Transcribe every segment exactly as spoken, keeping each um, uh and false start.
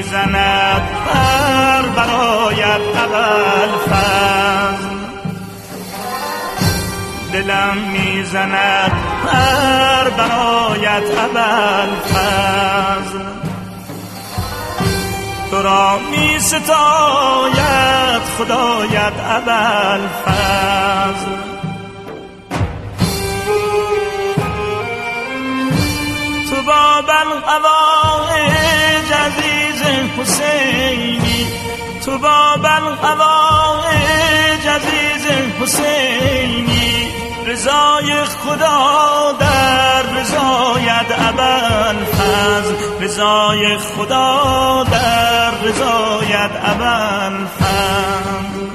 میزند بر برایت ابوالفضل، دلم میزند بر برایت ابوالفضل، تو را می ستاید خدایت ابوالفضل. تو باب القواعج عزیز حسینی، تو باب القواعج عزیز حسینی، رضای خدا در رضایت ابوالفضل، رضای خدا در رضایت ابوالفضل.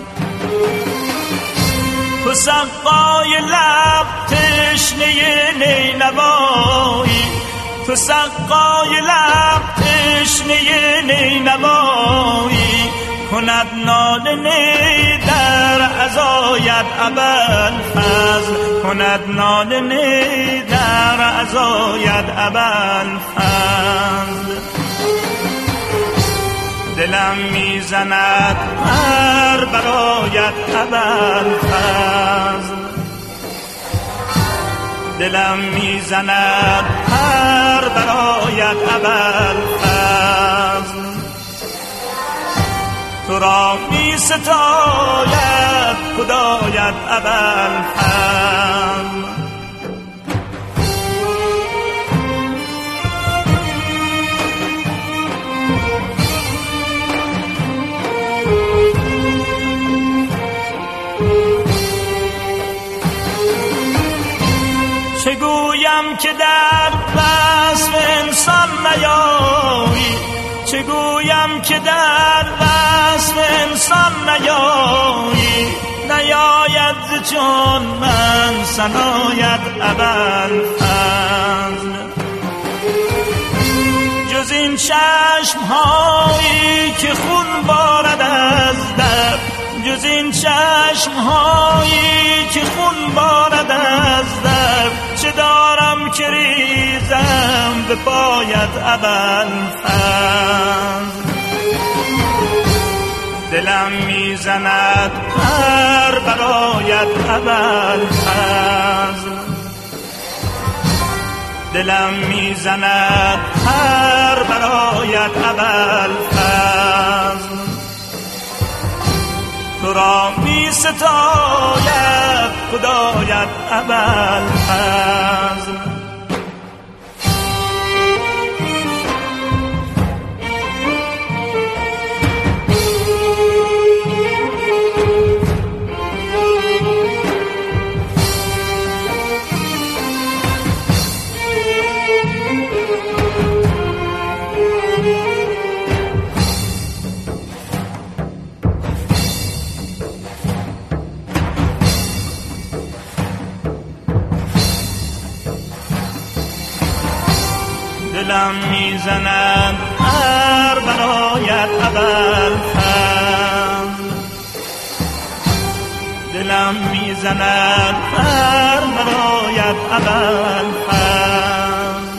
تو سقای لب تشنه نینوایی، تو سقای لب تشنه نینوایی، کند ناله نی در عزایت ابوالفضل، کند ناله نی در عزایت ابوالفضل. دلم میزند بر برایت ابوالفضل، دلم میزند بر برایت ابوالفضل، تو را می ستاید خدایت ابوالفضل. چه گویم که در وصف انسان نیایی، چه گویم که در وصف انسان نیایی، نیاید ز چون من ثنایت ابوالفضل. جز این چشم هایی که خون بارد از درد، جز این چشم هایی که خون بارد از درد، چه دارم که ریزم به پایت ابوالفضل. دلم میزند بر برایت ابوالفضل، دلم میزند بر برایت ابوالفضل، تو را می ستاید خدایت ابوالفضل. دلم میزند بر برایت ابوالفضل، دلم میزند بر برایت ابوالفضل،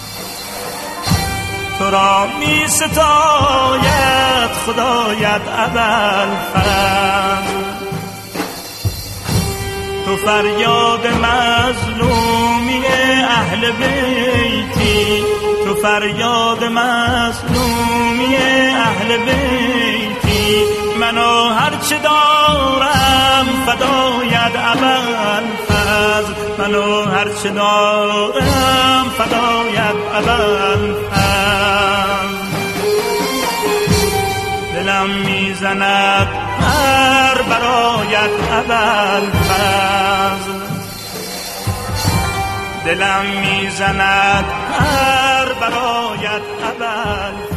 تو را می ستاید خدایت ابوالفضل. تو فریاد مظلومی اهل بیتی، تو فریاد مظلومی اهل بیتی، منو هرچه دارم فدایت ابوالفضل، منو هرچه دارم فدایت ابوالفضل. دلم میزند بر برایت ابوالفضل، دلم میزند بر برایت ابوالفضل.